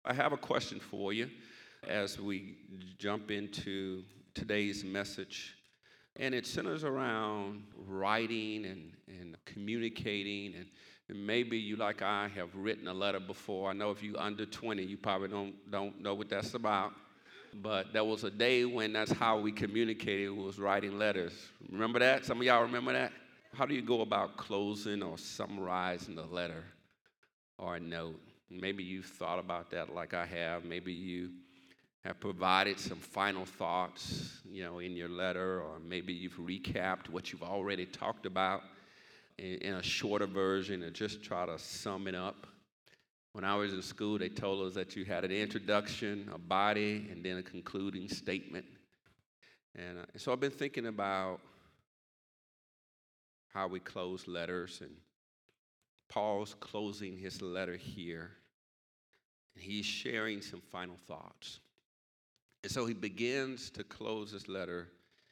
I have a question for you as we jump into today's message. And it centers around writing and communicating. And maybe you, like I, have written a letter before. I know if you under 20, you probably don't know what that's about. But there was a day when that's how we communicated, was writing letters. Remember that? Some of y'all remember that? How do you go about closing or summarizing a letter or a note? Maybe you've thought about that like I have. Maybe you have provided some final thoughts, in your letter, or maybe you've recapped what you've already talked about in a shorter version and just try to sum it up. When I was in school, they told us that you had an introduction, a body, and then a concluding statement. And so I've been thinking about how we close letters, and Paul's closing his letter here. And he's sharing some final thoughts. And so he begins to close his letter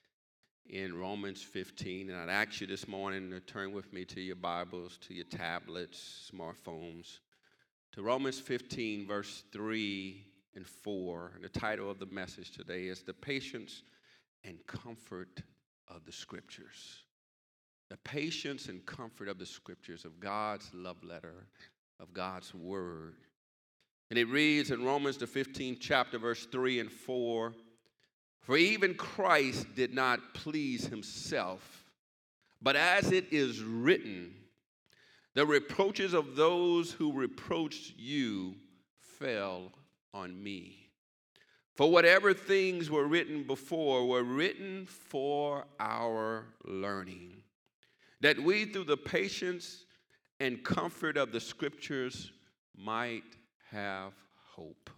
in Romans 15. And I'd ask you this morning to turn with me to your Bibles, to your tablets, smartphones, to Romans 15, verse 3 and 4. And the title of the message today is The Patience and Comfort of the Scriptures. The patience and comfort of the Scriptures, of God's love letter, of God's Word. And it reads in Romans, the 15th chapter, verse 3 and 4, "For even Christ did not please himself, but as it is written, the reproaches of those who reproached you fell on me. For whatever things were written before were written for our learning, that we through the patience and comfort of the Scriptures might have hope."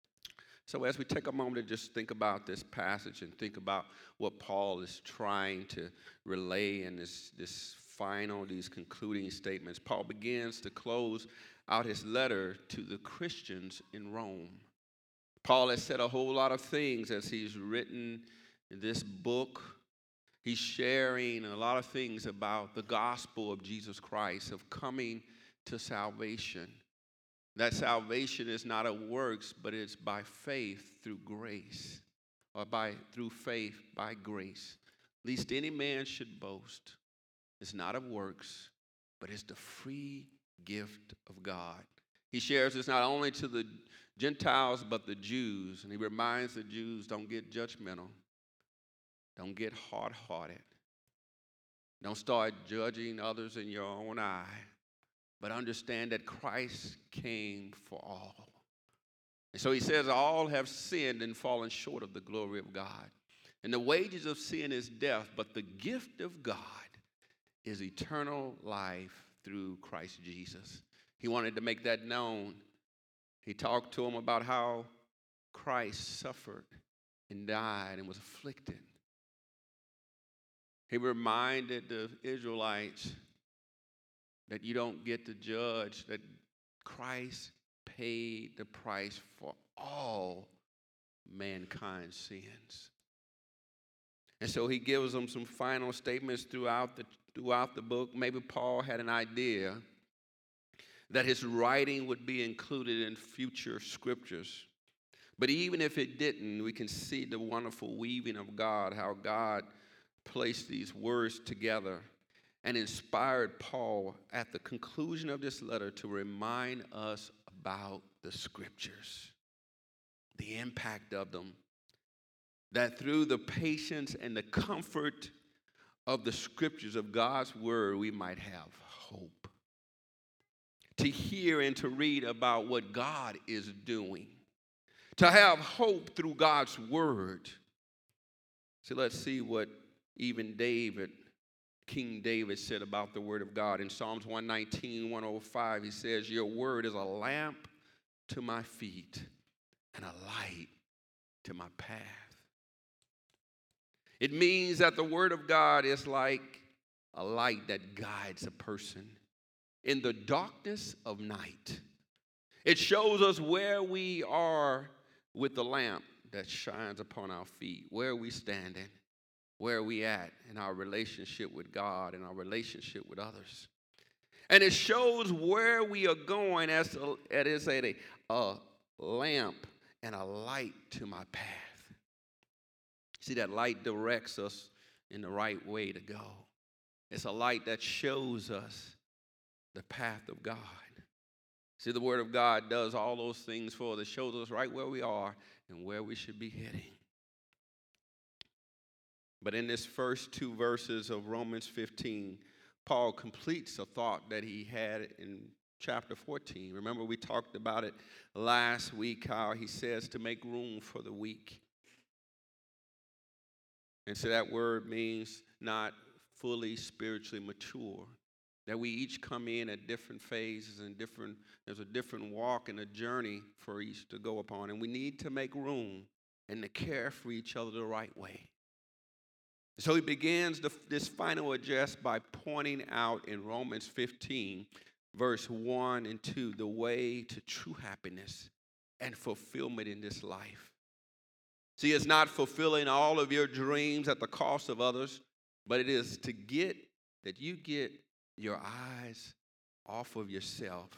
So as we take a moment to just think about this passage and think about what Paul is trying to relay in these concluding statements, Paul begins to close out his letter to the Christians in Rome. Paul has said a whole lot of things as he's written this book. He's sharing a lot of things about the gospel of Jesus Christ, of coming to salvation. That salvation is not of works, but it's by faith through grace, or through faith by grace. Lest any man should boast. It's not of works, but it's the free gift of God. He shares this not only to the Gentiles, but the Jews. And he reminds the Jews, don't get judgmental. Don't get hard-hearted. Don't start judging others in your own eye. But understand that Christ came for all. And so he says, all have sinned and fallen short of the glory of God. And the wages of sin is death, but the gift of God is eternal life through Christ Jesus. He wanted to make that known. He talked to them about how Christ suffered and died and was afflicted. He reminded the Israelites that you don't get to judge, that Christ paid the price for all mankind's sins. And so he gives them some final statements throughout the book. Maybe Paul had an idea that his writing would be included in future scriptures. But even if it didn't, we can see the wonderful weaving of God, how God placed these words together and inspired Paul at the conclusion of this letter to remind us about the Scriptures, the impact of them, that through the patience and the comfort of the Scriptures of God's Word, we might have hope. To hear and to read about what God is doing. To have hope through God's Word. So let's see what even King David said about the Word of God. In Psalms 119, 105, he says, "Your Word is a lamp to my feet and a light to my path." It means that the Word of God is like a light that guides a person in the darkness of night. It shows us where we are with the lamp that shines upon our feet, where we standing. Where are we at in our relationship with God and our relationship with others? And it shows where we are going as it is a lamp and a light to my path. See, that light directs us in the right way to go. It's a light that shows us the path of God. See, the Word of God does all those things for us. It shows us right where we are and where we should be heading. But in this first two verses of Romans 15, Paul completes a thought that he had in chapter 14. Remember, we talked about it last week, how he says to make room for the weak. And so that word means not fully spiritually mature. That we each come in at different phases and there's a different walk and a journey for each to go upon. And we need to make room and to care for each other the right way. So he begins this final address by pointing out in Romans 15, verse 1 and 2, the way to true happiness and fulfillment in this life. See, it's not fulfilling all of your dreams at the cost of others, but it is to get your eyes off of yourself.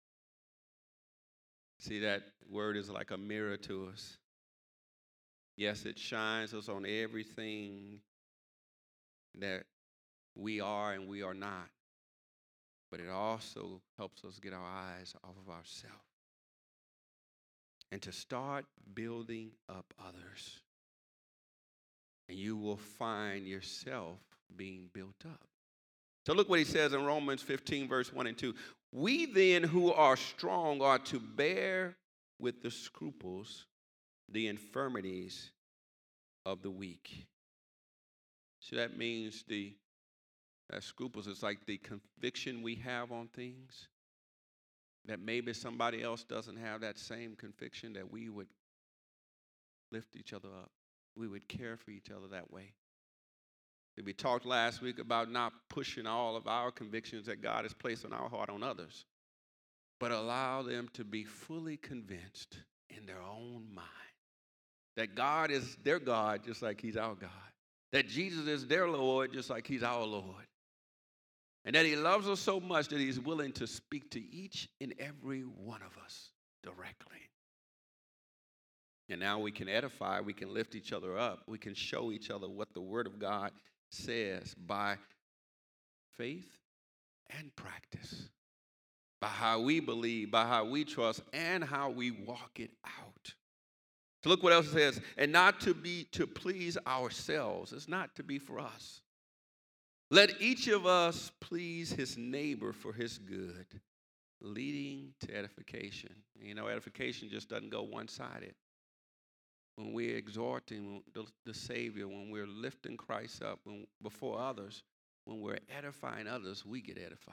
See, that word is like a mirror to us. Yes, it shines us on everything that we are and we are not. But it also helps us get our eyes off of ourselves and to start building up others. And you will find yourself being built up. So look what he says in Romans 15, verse 1 and 2. We then who are strong are to bear with the scruples, the infirmities of the weak. So that means that scruples is like the conviction we have on things, that maybe somebody else doesn't have that same conviction, that we would lift each other up. We would care for each other that way. We talked last week about not pushing all of our convictions that God has placed on our heart on others, but allow them to be fully convinced in their own mind that God is their God just like he's our God, that Jesus is their Lord just like he's our Lord, and that he loves us so much that he's willing to speak to each and every one of us directly. And now we can edify, we can lift each other up, we can show each other what the Word of God says by faith and practice, by how we believe, by how we trust, and how we walk it out. So look what else it says, and not to please ourselves. It's not to be for us. Let each of us please his neighbor for his good, leading to edification. You know, edification just doesn't go one-sided. When we're exhorting the Savior, when we're lifting Christ up before others, when we're edifying others, we get edified.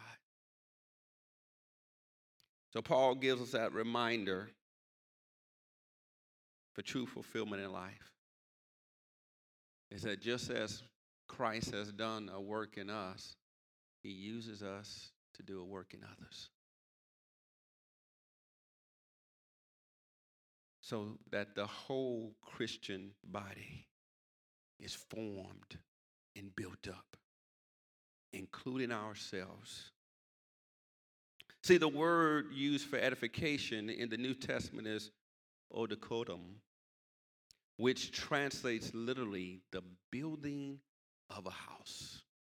So Paul gives us that reminder for true fulfillment in life. Is that just as Christ has done a work in us, he uses us to do a work in others. So that the whole Christian body is formed and built up, including ourselves. See, the word used for edification in the New Testament is oikodomai, which translates literally the building of a house.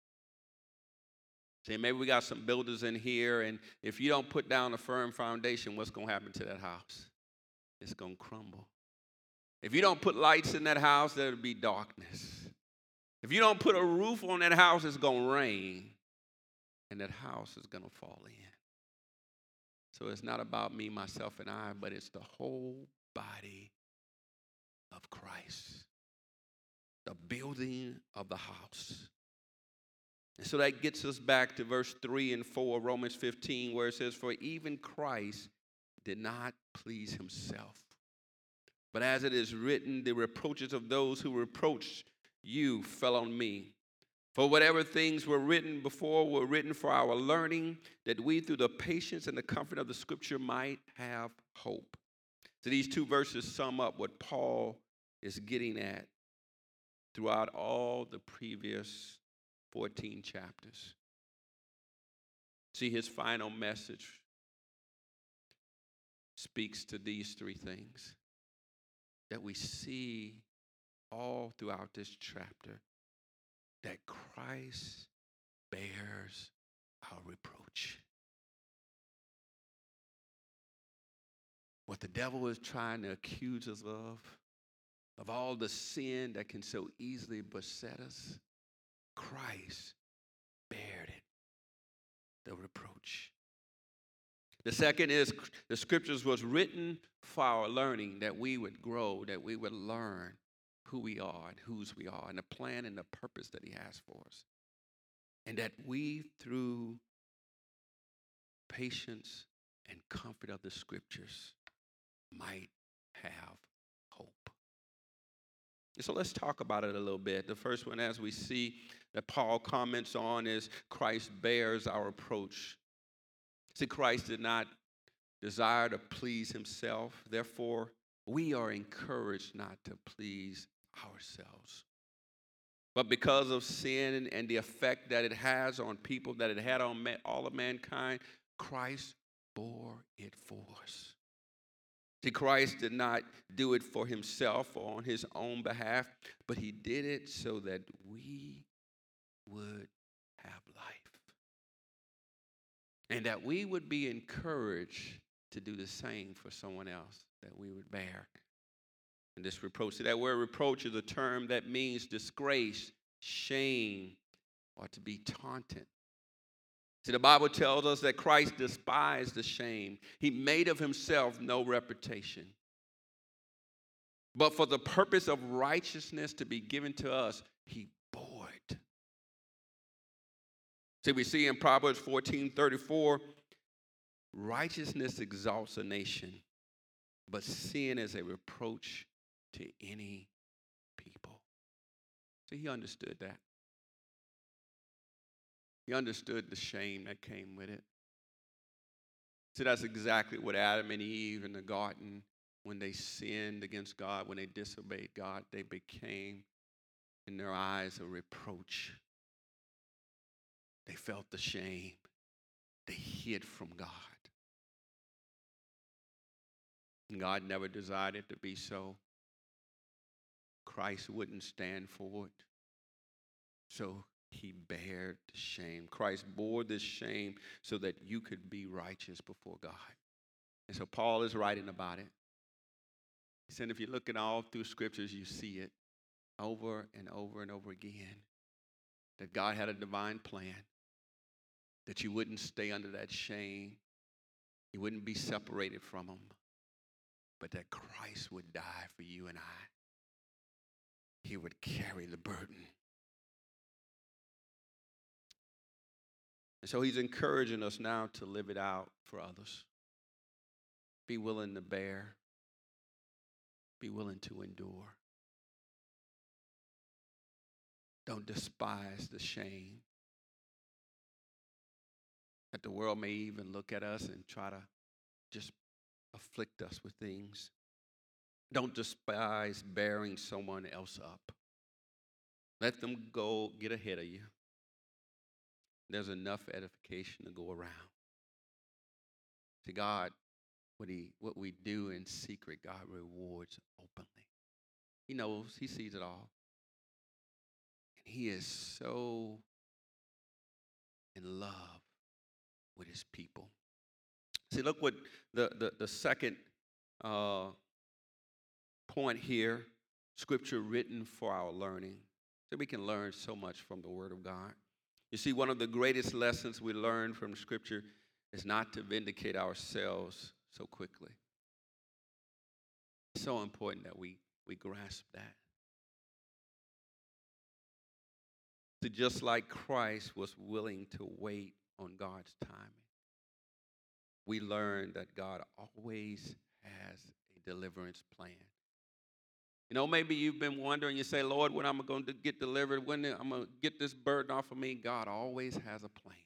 See, maybe we got some builders in here, and if you don't put down a firm foundation, what's going to happen to that house? It's going to crumble. If you don't put lights in that house, there'll be darkness. If you don't put a roof on that house, it's going to rain, and that house is going to fall in. So it's not about me, myself, and I, but it's the whole body of Christ, the building of the house. And so that gets us back to verse 3 and 4, Romans 15, where it says, for even Christ did not please himself. But as it is written, the reproaches of those who reproached you fell on me. For whatever things were written before were written for our learning, that we through the patience and the comfort of the Scripture might have hope. So these two verses sum up what Paul is getting at throughout all the previous 14 chapters. See, his final message speaks to these three things that we see all throughout this chapter, that Christ bears our reproach. What the devil is trying to accuse us of all the sin that can so easily beset us, Christ bared it, the reproach. The second is the scriptures was written for our learning, that we would grow, that we would learn who we are and whose we are, and the plan and the purpose that he has for us. And that we, through patience and comfort of the scriptures, might have hope. And so let's talk about it a little bit. The first one, as we see that Paul comments on, is Christ bears our reproach. See, Christ did not desire to please himself. Therefore, we are encouraged not to please ourselves. But because of sin and the effect that it has on people, that it had on all of mankind, Christ bore it for us. See, Christ did not do it for himself or on his own behalf, but he did it so that we would have life. And that we would be encouraged to do the same for someone else, that we would bear. And this reproach, that word reproach is a term that means disgrace, shame, or to be taunted. See, the Bible tells us that Christ despised the shame. He made of himself no reputation. But for the purpose of righteousness to be given to us, he bore it. See, we see in Proverbs 14:34, righteousness exalts a nation, but sin is a reproach to any people. See, he understood that. He understood the shame that came with it. See, that's exactly what Adam and Eve in the garden, when they sinned against God, when they disobeyed God, they became, in their eyes, a reproach. They felt the shame. They hid from God. And God never desired it to be so. Christ wouldn't stand for it. So he bared the shame. Christ bore this shame so that you could be righteous before God. And so Paul is writing about it. He said, if you look at all through scriptures, you see it over and over and over again, that God had a divine plan, that you wouldn't stay under that shame. You wouldn't be separated from him, but that Christ would die for you and I. He would carry the burden. And so he's encouraging us now to live it out for others. Be willing to bear. Be willing to endure. Don't despise the shame that the world may even look at us and try to just afflict us with things. Don't despise bearing someone else up. Let them go get ahead of you. There's enough edification to go around. To God, what we do in secret, God rewards openly. He knows, he sees it all. And he is so in love with his people. See, look what the second point here, scripture written for our learning. So we can learn so much from the Word of God. You see, one of the greatest lessons we learn from Scripture is not to vindicate ourselves so quickly. It's so important that we grasp that. So just like Christ was willing to wait on God's timing, we learn that God always has a deliverance plan. You know, maybe you've been wondering, you say, Lord, when I'm going to get delivered, when I'm going to get this burden off of me, God always has a plan.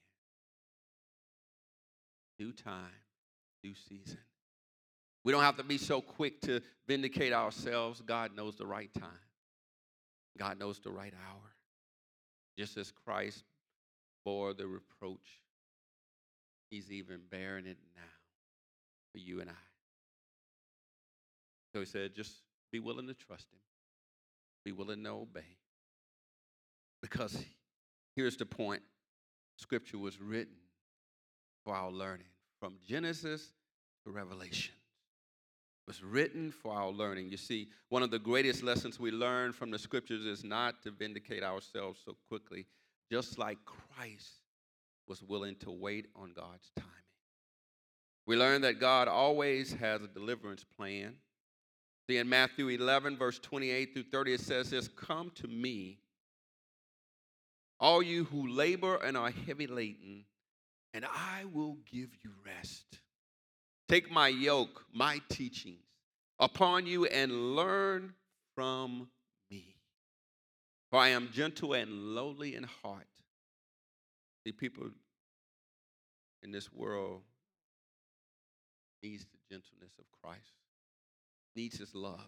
Due time, due season. We don't have to be so quick to vindicate ourselves. God knows the right time. God knows the right hour. Just as Christ bore the reproach, he's even bearing it now for you and I. So he said, just be willing to trust him. Be willing to obey. Because here's the point. Scripture was written for our learning. From Genesis to Revelation. It was written for our learning. You see, one of the greatest lessons we learn from the scriptures is not to vindicate ourselves so quickly, just like Christ was willing to wait on God's timing. We learn that God always has a deliverance plan. See, in Matthew 11, verse 28 through 30, it says this, come to me, all you who labor and are heavy laden, and I will give you rest. Take my yoke, my teachings upon you, and learn from me. For I am gentle and lowly in heart. See, people in this world needs the gentleness of Christ, needs his love.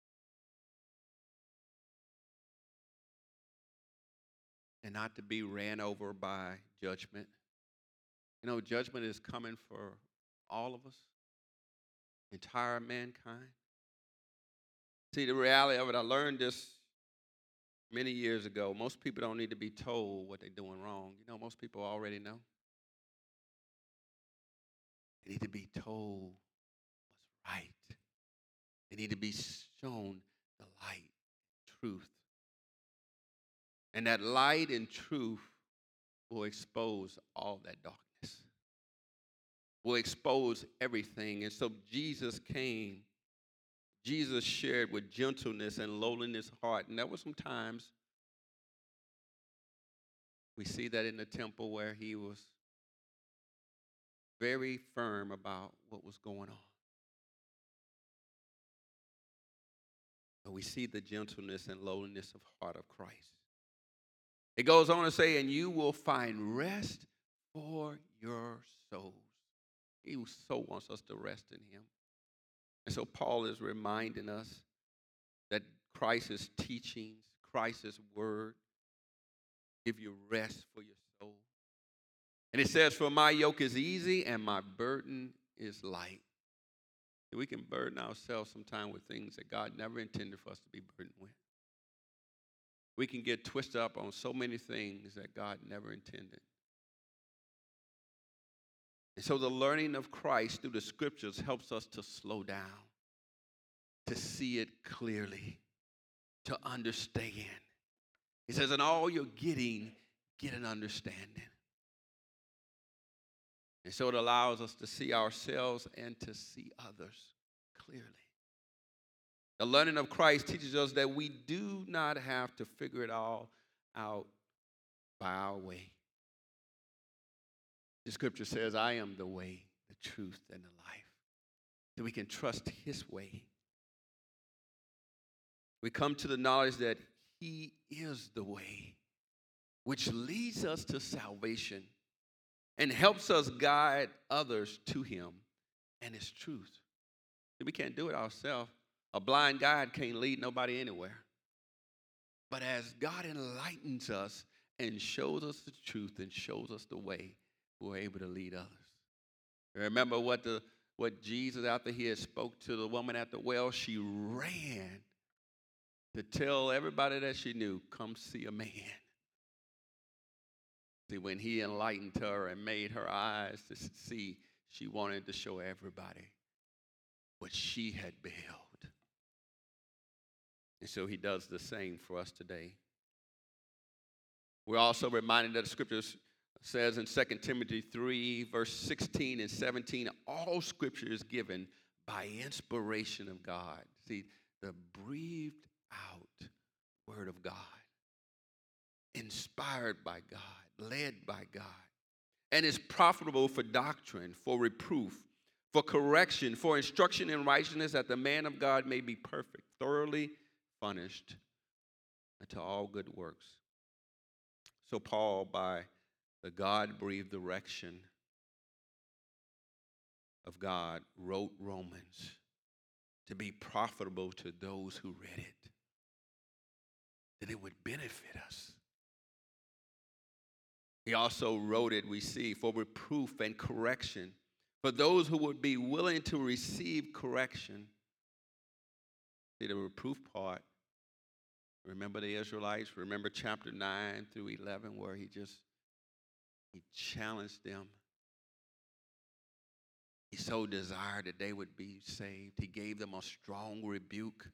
And not to be ran over by judgment. You know, judgment is coming for all of us, entire mankind. See, the reality of it, I learned this many years ago. Most people don't need to be told what they're doing wrong. You know, most people already know. They need to be told what's right. They need to be shown the light, truth. And that light and truth will expose all that darkness, will expose everything. And so Jesus came. Jesus shared with gentleness and lowliness of heart. And there were some times we see that in the temple where he was very firm about what was going on. But we see the gentleness and lowliness of heart of Christ. It goes on to say, and you will find rest for your souls. He so wants us to rest in him. And so Paul is reminding us that Christ's teachings, Christ's word, give you rest for your soul. And it says, for my yoke is easy and my burden is light. And we can burden ourselves sometimes with things that God never intended for us to be burdened with. We can get twisted up on so many things that God never intended. And so the learning of Christ through the scriptures helps us to slow down, to see it clearly, to understand. He says, in all you're getting, get an understanding. And so it allows us to see ourselves and to see others clearly. The learning of Christ teaches us that we do not have to figure it all out by our way. The scripture says, I am the way, the truth, and the life. So we can trust his way. We come to the knowledge that he is the way, which leads us to salvation and helps us guide others to him and his truth. We can't do it ourselves. A blind guide can't lead nobody anywhere. But as God enlightens us and shows us the truth and shows us the way, we're able to lead others. Remember what Jesus, after he had spoke to the woman at the well, she ran to tell everybody that she knew, come see a man. See, when he enlightened her and made her eyes to see, she wanted to show everybody what she had beheld. And so he does the same for us today. We're also reminded that the scriptures says in 2 Timothy 3, verse 16 and 17, all scripture is given by inspiration of God. See, the breathed out word of God, inspired by God, led by God, and is profitable for doctrine, for reproof, for correction, for instruction in righteousness, that the man of God may be perfect, thoroughly furnished unto all good works. So Paul, by the God-breathed direction of God, wrote Romans to be profitable to those who read it, that it would benefit us. He also wrote it, we see, for reproof and correction, for those who would be willing to receive correction See, the reproof part, remember the Israelites? Remember chapter 9 through 11 where he challenged them. He so desired that they would be saved. He gave them a strong rebuke.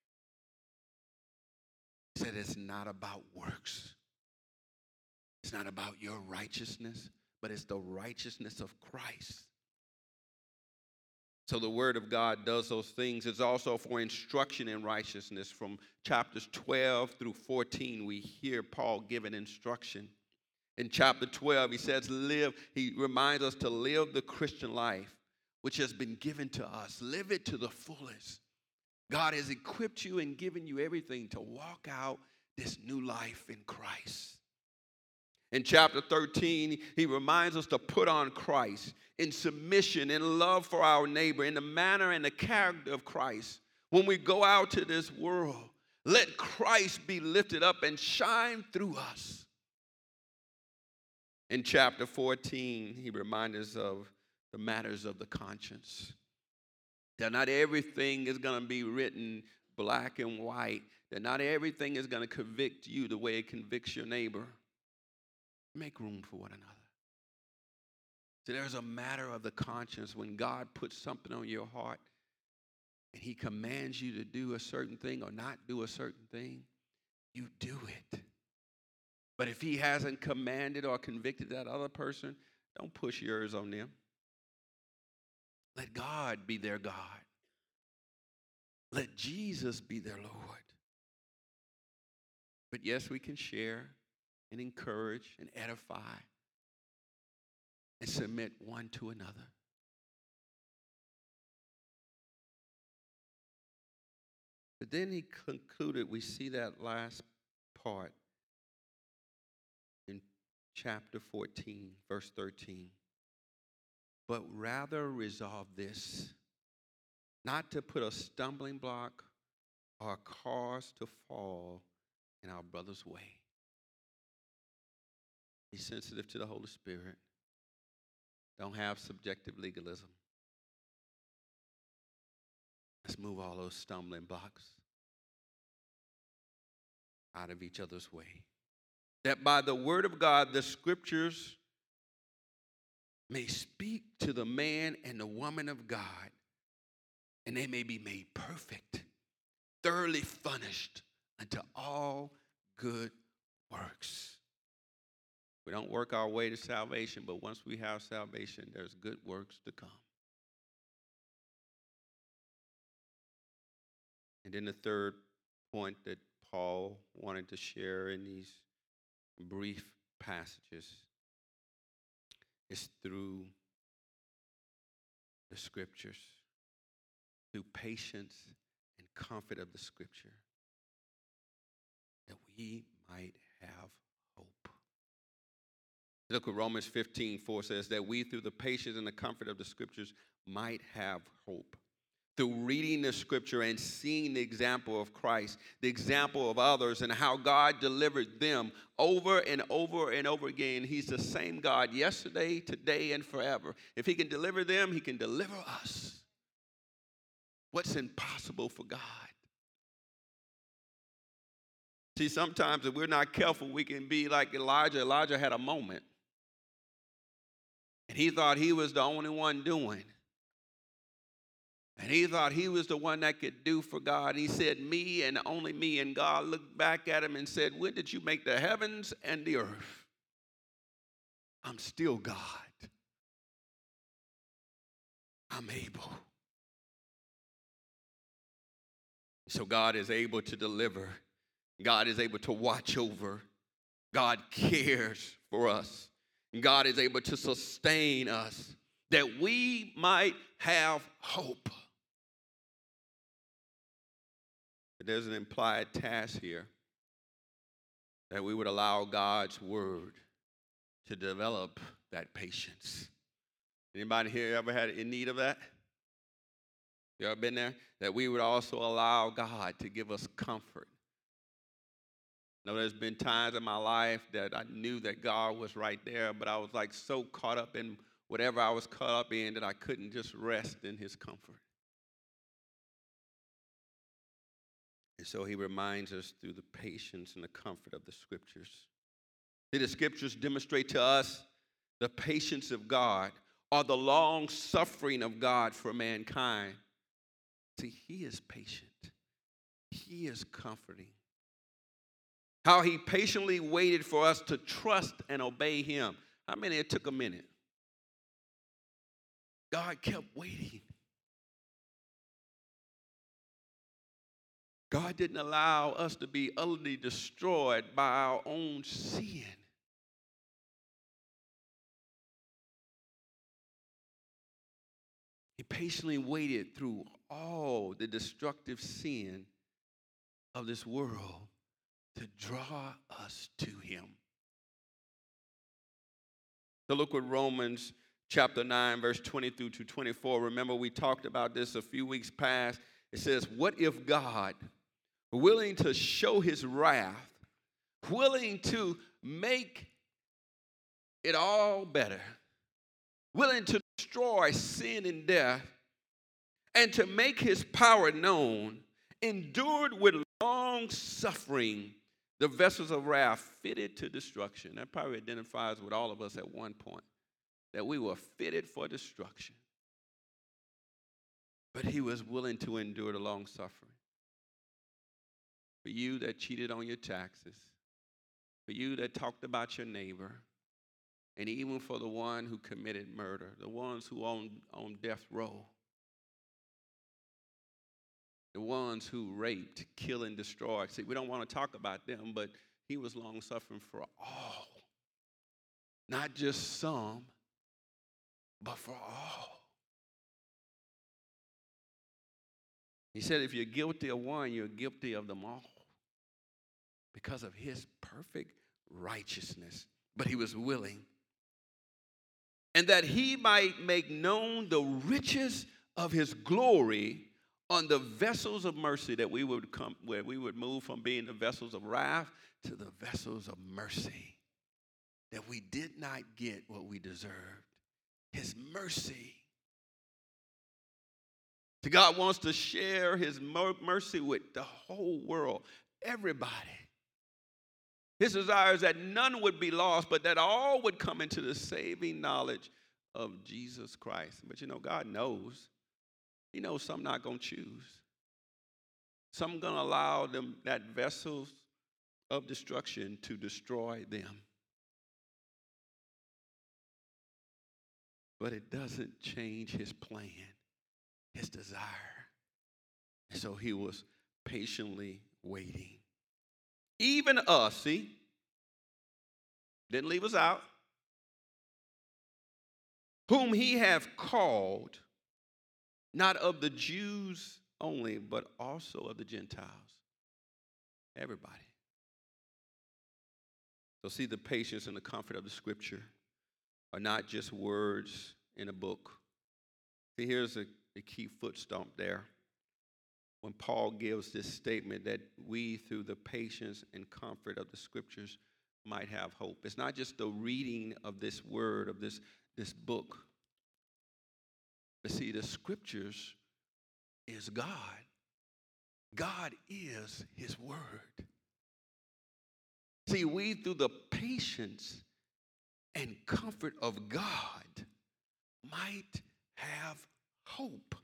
He said it's not about works. It's not about your righteousness, but it's the righteousness of Christ. So the word of God does those things. It's also for instruction in righteousness. From chapters 12 through 14, we hear Paul giving instruction. In chapter 12, he says, he reminds us to live the Christian life, which has been given to us. Live it to the fullest. God has equipped you and given you everything to walk out this new life in Christ. In chapter 13, he reminds us to put on Christ in submission, in love for our neighbor, in the manner and the character of Christ. When we go out to this world, let Christ be lifted up and shine through us. In chapter 14, he reminds us of the matters of the conscience. That not everything is going to be written black and white. That not everything is going to convict you the way it convicts your neighbor. Make room for one another. So there's a matter of the conscience when God puts something on your heart and he commands you to do a certain thing or not do a certain thing, you do it. But if he hasn't commanded or convicted that other person, don't push yours on them. Let God be their God. Let Jesus be their Lord. But yes, we can share and encourage and edify and submit one to another. But then he concluded, we see that last part in chapter 14, verse 13. But rather resolve this, not to put a stumbling block or cause to fall in our brother's way. Be sensitive to the Holy Spirit. Don't have subjective legalism. Let's move all those stumbling blocks out of each other's way. That by the word of God, the scriptures may speak to the man and the woman of God, and they may be made perfect, thoroughly furnished unto all good works. We don't work our way to salvation, but once we have salvation, there's good works to come. And then the third point that Paul wanted to share in these brief passages is through the scriptures, through patience and comfort of the scripture, that we might have hope. Look what Romans 15:4 says, that we through the patience and the comfort of the scriptures might have hope. Through reading the scripture and seeing the example of Christ, the example of others, and how God delivered them over and over and over again. He's the same God yesterday, today, and forever. If he can deliver them, he can deliver us. What's impossible for God? See, sometimes if we're not careful, we can be like Elijah. Elijah had a moment. And he thought he was the only one doing. And he thought he was the one that could do for God. He said, me and only me. And God looked back at him and said, when did you make the heavens and the earth? I'm still God. I'm able. So God is able to deliver. God is able to watch over. God cares for us. God is able to sustain us that we might have hope. There's an implied task here that we would allow God's word to develop that patience. Anybody here ever had in need of that? You ever been there? That we would also allow God to give us comfort. I know there's been times in my life that I knew that God was right there, but I was like so caught up in whatever I was caught up in that I couldn't just rest in his comfort. And so he reminds us through the patience and the comfort of the scriptures. See, the scriptures demonstrate to us the patience of God or the long suffering of God for mankind. See, he is patient. He is comforting. How he patiently waited for us to trust and obey him. How many it took a minute? God kept waiting. God didn't allow us to be utterly destroyed by our own sin. He patiently waited through all the destructive sin of this world to draw us to him. So look what Romans chapter 9, verse 20 through to 24. Remember, we talked about this a few weeks past. It says, what if God, willing to show his wrath, willing to make it all better, willing to destroy sin and death, and to make his power known, endured with long suffering the vessels of wrath fitted to destruction. That probably identifies with all of us at one point, that we were fitted for destruction. But he was willing to endure the long suffering. For you that cheated on your taxes, for you that talked about your neighbor, and even for the one who committed murder, the ones who on death row, the ones who raped, killed, and destroyed. See, we don't want to talk about them, but he was long suffering for all. Not just some, but for all. He said, if you're guilty of one, you're guilty of them all because of his perfect righteousness. But he was willing. And that he might make known the riches of his glory on the vessels of mercy, that we would come, where we would move from being the vessels of wrath to the vessels of mercy. That we did not get what we deserved. His mercy. So God wants to share his mercy with the whole world, everybody. His desire is that none would be lost, but that all would come into the saving knowledge of Jesus Christ. But you know, God knows. He knows some not going to choose. Some going to allow them, that vessels of destruction, to destroy them. But it doesn't change his plan, his desire. And so he was patiently waiting. Even us, see, didn't leave us out, whom he have called, not of the Jews only, but also of the Gentiles. Everybody. So see, the patience and the comfort of the scripture are not just words in a book. See, here's a key foot stomp there. When Paul gives this statement that we, through the patience and comfort of the scriptures, might have hope. It's not just the reading of this word, of this book. But see, the scriptures is God. God is his word. See, we, through the patience and comfort of God, might have hope.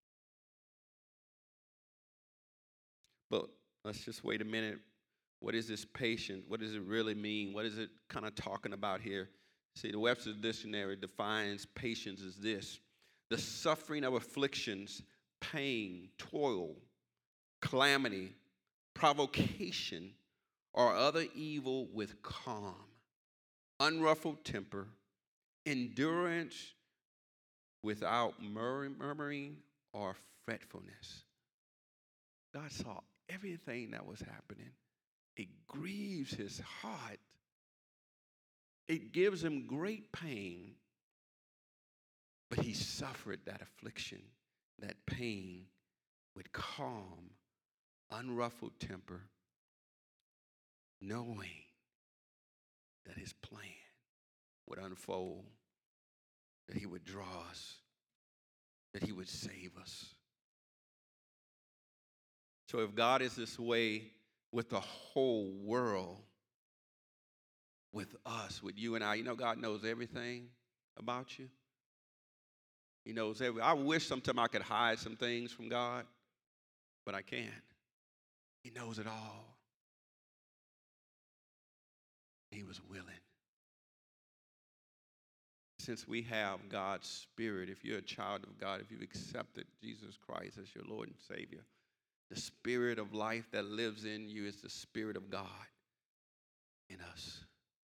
But let's just wait a minute. What is this patient? What does it really mean? What is it kind of talking about here? See, the Webster's Dictionary defines patience as this: the suffering of afflictions, pain, toil, calamity, provocation, or other evil with calm, unruffled temper, endurance without murmuring or fretfulness. God saw everything that was happening. It grieves his heart. It gives him great pain. But he suffered that affliction, that pain, with calm, unruffled temper, knowing that his plan would unfold, that he would draw us, that he would save us. So if God is this way with the whole world, with us, with you and I, God knows everything about you. He knows everything. I wish sometimes I could hide some things from God, but I can't. He knows it all. He was willing. Since we have God's Spirit, if you're a child of God, if you've accepted Jesus Christ as your Lord and Savior, the Spirit of life that lives in you is the Spirit of God in us.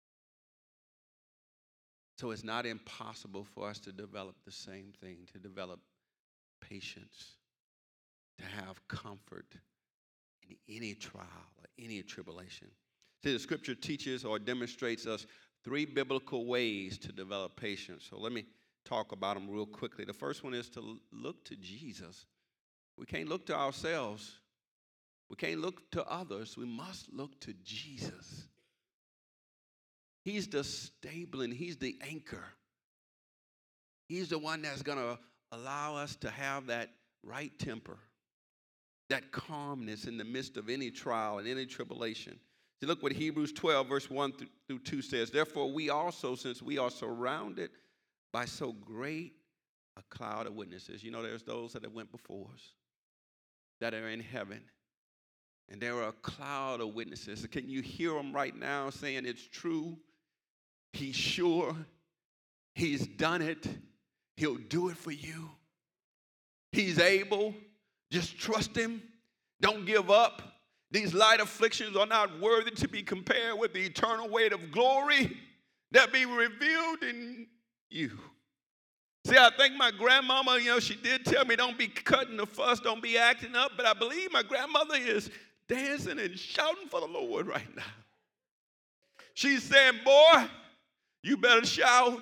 So it's not impossible for us to develop the same thing, to develop patience, to have comfort in any trial or any tribulation. See, the scripture teaches or demonstrates us 3 biblical ways to develop patience. So let me talk about them real quickly. The first one is to look to Jesus. We can't look to ourselves. We can't look to others. We must look to Jesus. He's the stabling. He's the anchor. He's the one that's going to allow us to have that right temper, that calmness in the midst of any trial and any tribulation. See, look what Hebrews 12, verse 1 through 2 says. Therefore, we also, since we are surrounded by so great a cloud of witnesses. There's those that have went before us that are in heaven. And there are a cloud of witnesses. Can you hear them right now saying it's true? He's sure. He's done it. He'll do it for you. He's able. Just trust him. Don't give up. These light afflictions are not worthy to be compared with the eternal weight of glory that be revealed in you. See, I think my grandmama, she did tell me don't be cutting the fuss, don't be acting up, but I believe my grandmother is dancing and shouting for the Lord right now. She's saying, boy, you better shout.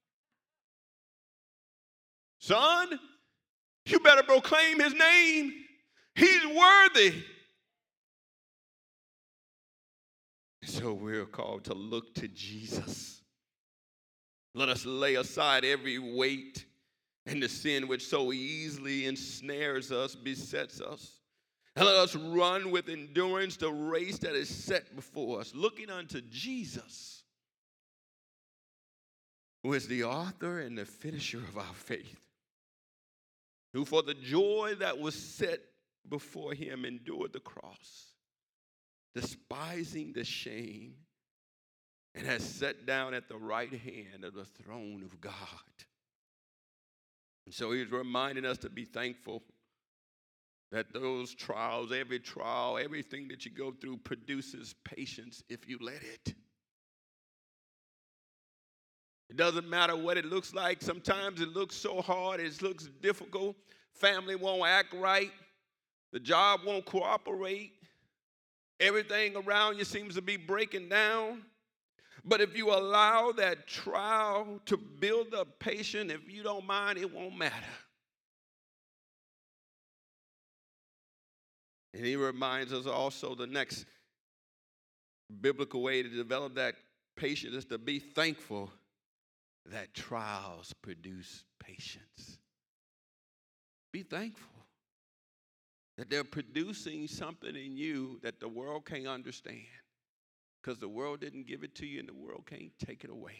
Son, you better proclaim his name. He's worthy. So we're called to look to Jesus. Let us lay aside every weight and the sin which so easily ensnares us, besets us. And let us run with endurance the race that is set before us, looking unto Jesus, who is the author and the finisher of our faith, who for the joy that was set before him endured the cross, despising the shame, and has sat down at the right hand of the throne of God. And so he's reminding us to be thankful that those trials, every trial, everything that you go through produces patience if you let it. It doesn't matter what it looks like. Sometimes it looks so hard, it looks difficult. Family won't act right. The job won't cooperate. Everything around you seems to be breaking down. But if you allow that trial to build up patience, if you don't mind, it won't matter. And he reminds us also the next biblical way to develop that patience is to be thankful that trials produce patience. Be thankful that they're producing something in you that the world can't understand, because the world didn't give it to you and the world can't take it away.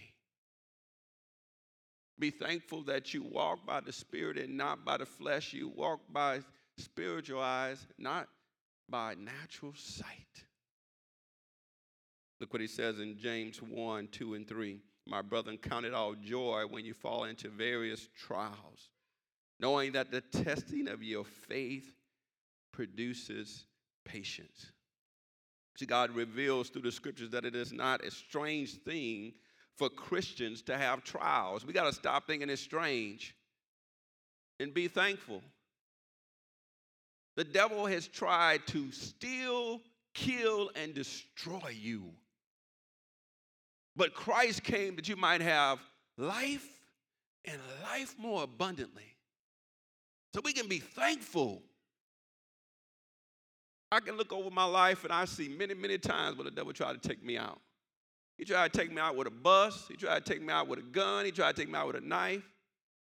Be thankful that you walk by the Spirit and not by the flesh. You walk by spiritual eyes, not by natural sight. Look what he says in James 1, 2, and 3. My brethren, count it all joy when you fall into various trials, knowing that the testing of your faith produces patience. See, God reveals through the scriptures that it is not a strange thing for Christians to have trials. We got to stop thinking it's strange and be thankful. The devil has tried to steal, kill, and destroy you. But Christ came that you might have life and life more abundantly. So we can be thankful. I can look over my life and I see many, many times where the devil tried to take me out. He tried to take me out with a bus. He tried to take me out with a gun. He tried to take me out with a knife.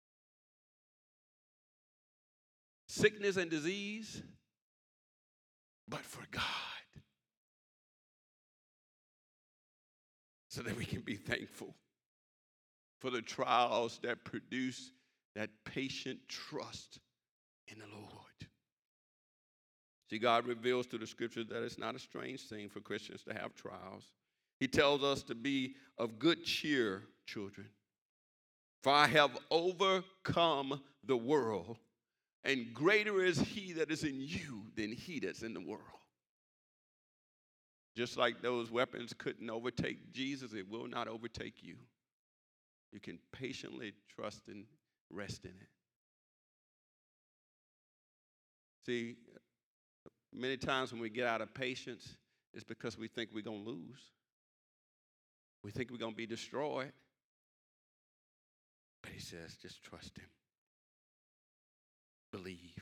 Sickness and disease. but for God. So that we can be thankful for the trials that produce that patient trust in the Lord. See, God reveals through the scriptures that it's not a strange thing for Christians to have trials. He tells us to be of good cheer, children. For I have overcome the world, and greater is he that is in you than he that's in the world. Just like those weapons couldn't overtake Jesus, it will not overtake you. You can patiently trust and rest in it. See, many times when we get out of patience, it's because we think we're going to lose. We think we're going to be destroyed. But he says, just trust him. Believe.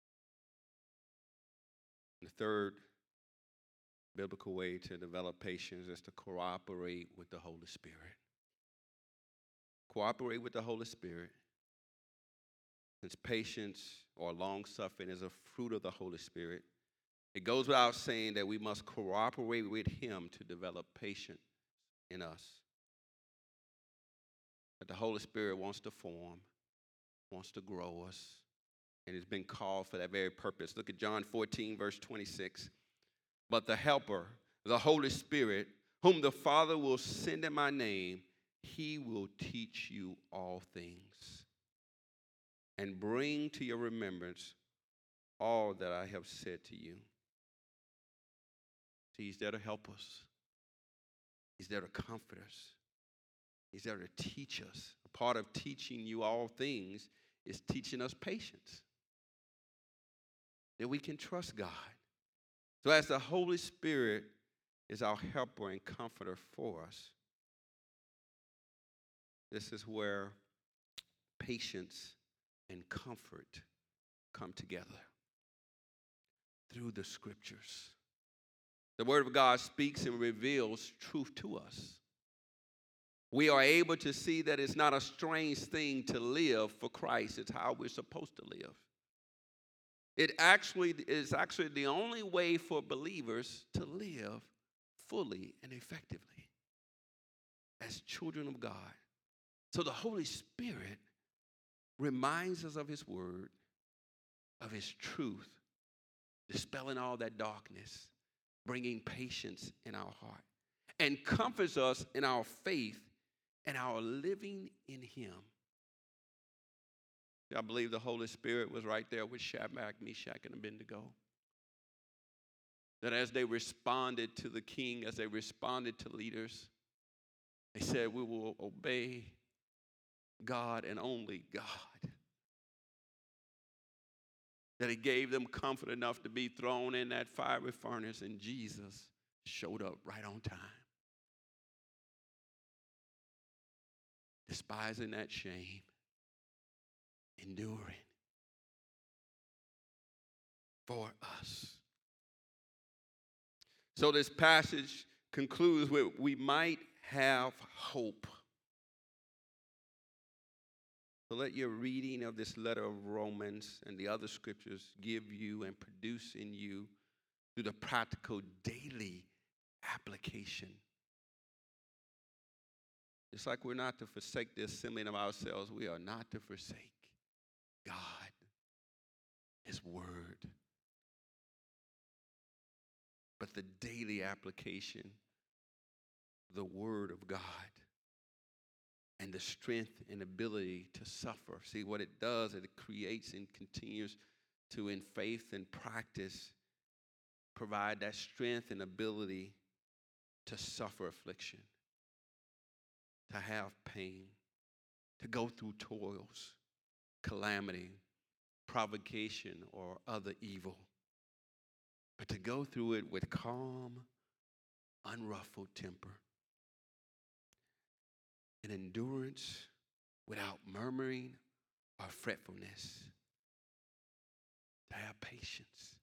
And the third biblical way to develop patience is to cooperate with the Holy Spirit. Cooperate with the Holy Spirit. Since patience or long-suffering is a fruit of the Holy Spirit, it goes without saying that we must cooperate with him to develop patience in us. That the Holy Spirit wants to form, wants to grow us, and it's been called for that very purpose. Look at John 14, verse 26. But the Helper, the Holy Spirit, whom the Father will send in my name, he will teach you all things and bring to your remembrance all that I have said to you. See, he's there to help us. He's there to comfort us. He's there to teach us. A part of teaching you all things is teaching us patience. That we can trust God. So as the Holy Spirit is our helper and comforter for us, this is where patience and comfort come together through the scriptures. The Word of God speaks and reveals truth to us. We are able to see that it's not a strange thing to live for Christ. It's how we're supposed to live. It is actually the only way for believers to live fully and effectively as children of God. So the Holy Spirit reminds us of his word, of his truth, dispelling all that darkness, bringing patience in our heart, and comforts us in our faith and our living in him. I believe the Holy Spirit was right there with Shadrach, Meshach, and Abednego. That as they responded to the king, as they responded to leaders, they said, we will obey God and only God. That he gave them comfort enough to be thrown in that fiery furnace, and Jesus showed up right on time. Despising that shame, enduring for us. So this passage concludes with, we might have hope. So let your reading of this letter of Romans and the other scriptures give you and produce in you through the practical daily application. Just like we're not to forsake the assembling of ourselves, we are not to forsake God, his word. But the daily application, the word of God, and the strength and ability to suffer. See, what it does, it creates and continues to, in faith and practice, provide that strength and ability to suffer affliction, to have pain, to go through toils, calamity, provocation, or other evil, but to go through it with calm, unruffled temper, and endurance without murmuring or fretfulness, to have patience,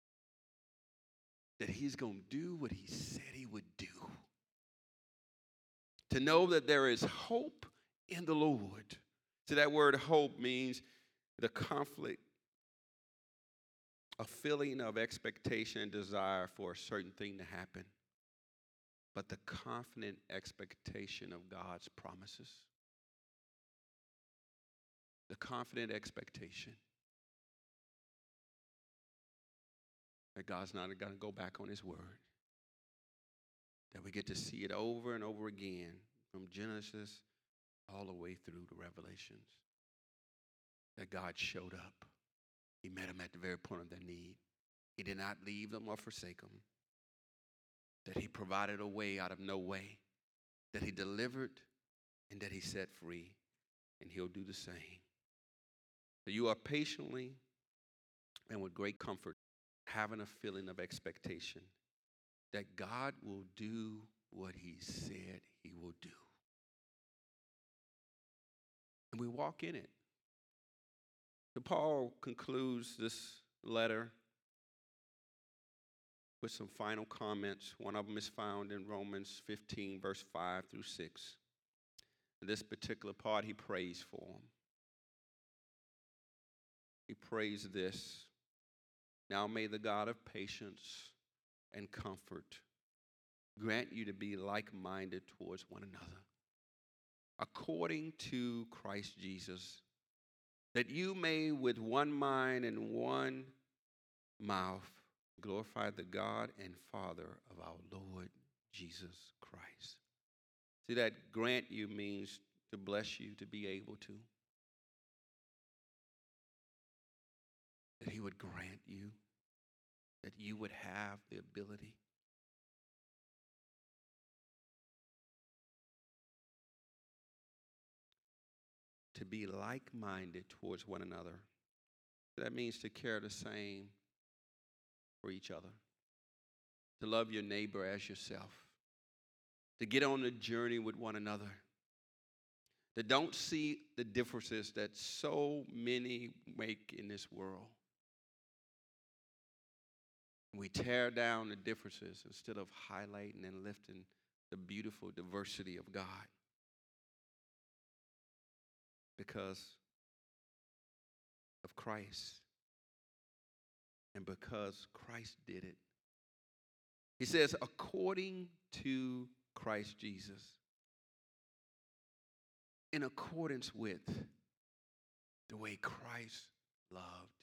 that he's going to do what he said he would do, to know that there is hope in the Lord. So that word hope means the conflict a feeling of expectation and desire for a certain thing to happen, but the confident expectation of God's promises. The confident expectation that God's not going to go back on his word. That we get to see it over and over again from Genesis all the way through to Revelations. That God showed up. He met them at the very point of their need. He did not leave them or forsake them. That he provided a way out of no way. That he delivered and that he set free. And he'll do the same. So you are patiently and with great comfort having a feeling of expectation that God will do what he said he will do. And we walk in it. So Paul concludes this letter with some final comments. One of them is found in Romans 15, verse 5 through 6. In this particular part, he prays for them. He prays this: now may the God of patience and comfort grant you to be like-minded towards one another, according to Christ Jesus, that you may with one mind and one mouth glorify the God and Father of our Lord Jesus Christ. See, that grant you means to bless you, to be able to. That he would grant you, that you would have the ability to be like-minded towards one another. That means to care the same for each other, to love your neighbor as yourself, to get on the journey with one another, to don't see the differences that so many make in this world. We tear down the differences instead of highlighting and lifting the beautiful diversity of God. Because of Christ. And because Christ did it. He says, according to Christ Jesus. In accordance with the way Christ loved.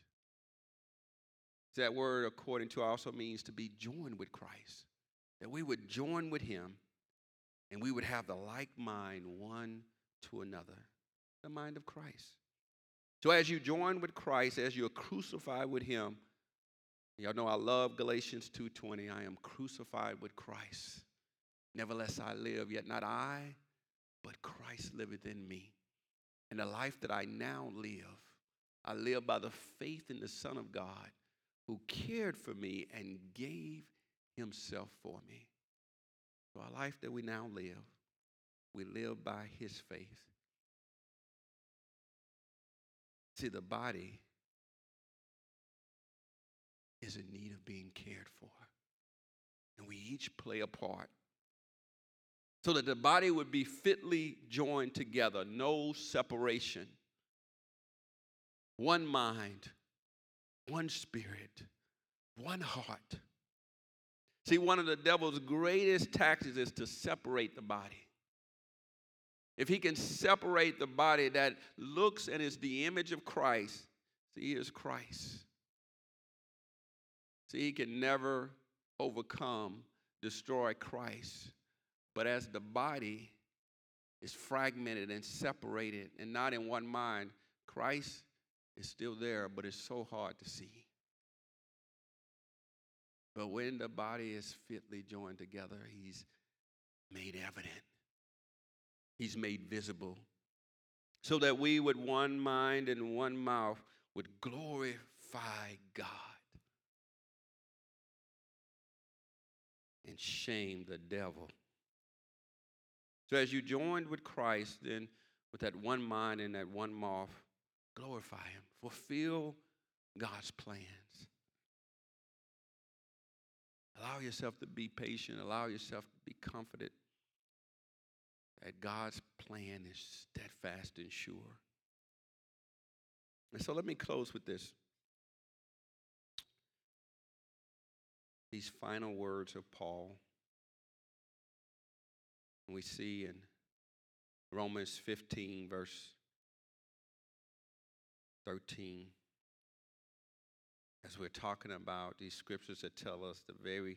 That word according to also means to be joined with Christ. That we would join with him and we would have the like mind one to another. The mind of Christ. So as you join with Christ, as you're crucified with him, y'all know I love Galatians 2:20. I am crucified with Christ. Nevertheless I live, yet not I, but Christ liveth in me. And the life that I now live, I live by the faith in the Son of God, who cared for me and gave himself for me. So our life that we now live, we live by his faith. See, the body is in need of being cared for. And we each play a part. So that the body would be fitly joined together, no separation. One mind, one spirit, one heart. See, one of the devil's greatest tactics is to separate the body. If he can separate the body that looks and is the image of Christ, see, he is Christ. See, he can never overcome, destroy Christ. But as the body is fragmented and separated and not in one mind, Christ is still there, but it's so hard to see. But when the body is fitly joined together, he's made evident. He's made visible. So that we with one mind and one mouth would glorify God and shame the devil. So as you joined with Christ, then with that one mind and that one mouth, glorify him. Fulfill God's plans. Allow yourself to be patient. Allow yourself to be confident that God's plan is steadfast and sure. And so let me close with this. these final words of Paul. We see in Romans 15, verse 13, as we're talking about these scriptures that tell us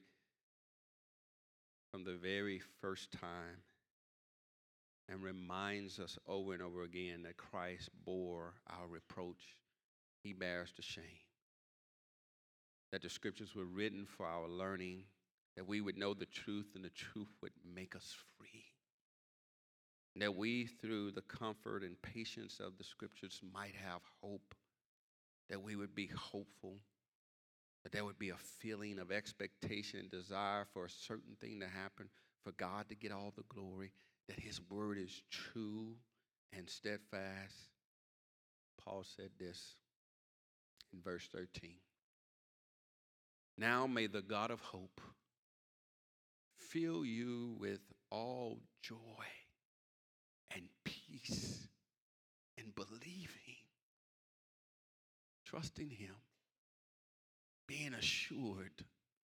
from the very first time, and reminds us over and over again that Christ bore our reproach. He bears the shame. That the scriptures were written for our learning, that we would know the truth and the truth would make us free. That we, through the comfort and patience of the scriptures, might have hope. That we would be hopeful. That there would be a feeling of expectation and desire for a certain thing to happen, for God to get all the glory, that his word is true and steadfast. Paul said this in verse 13. Now may the God of hope fill you with all joy and peace in believing, trusting him, being assured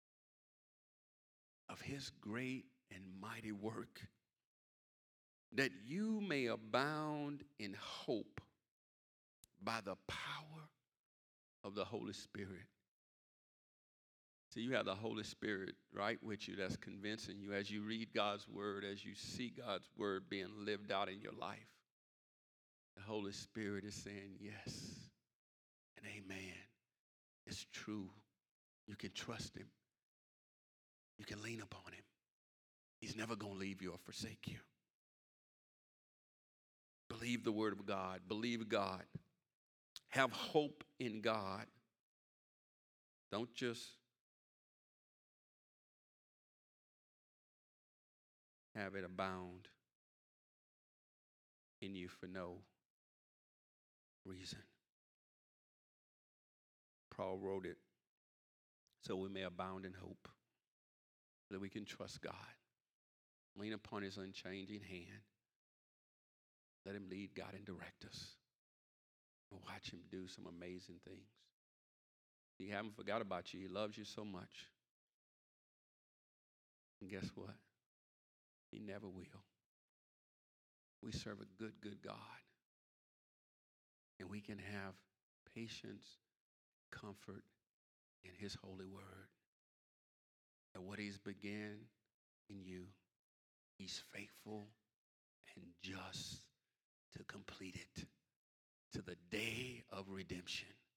of his great and mighty work, that you may abound in hope by the power of the Holy Spirit. See, you have the Holy Spirit right with you that's convincing you as you read God's word, as you see God's word being lived out in your life. The Holy Spirit is saying yes and amen. It's true. You can trust him. You can lean upon him. He's never going to leave you or forsake you. Believe the word of God. Believe God. Have hope in God. Don't just have it abound in you for no reason. Paul wrote it so we may abound in hope, so that we can trust God, lean upon his unchanging hand, let him lead, God, and direct us, and watch him do some amazing things. He hasn't forgot about you. He loves you so much. And guess what? He never will. We serve a good, good God. And we can have patience, comfort in his holy word. That what he's began in you, he's faithful and just to complete it to the day of redemption.